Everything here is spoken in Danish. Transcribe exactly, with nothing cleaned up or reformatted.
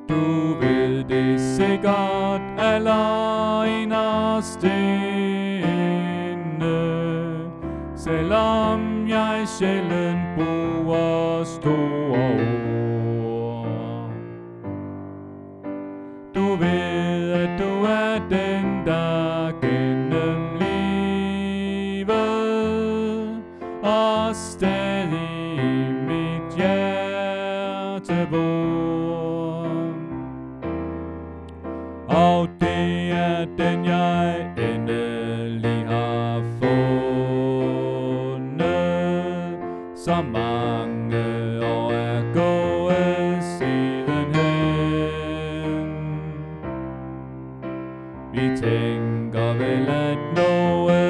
Du ved det sikkert allerinderst inde, selvom jeg sjældent bruger store ord. Du ved, at du er den, der gennem livet og stadig i mit hjerte bor. Og det er den, jeg endelig har fundet. Så mange år er gået sidenhen. Vi tænker vel at noget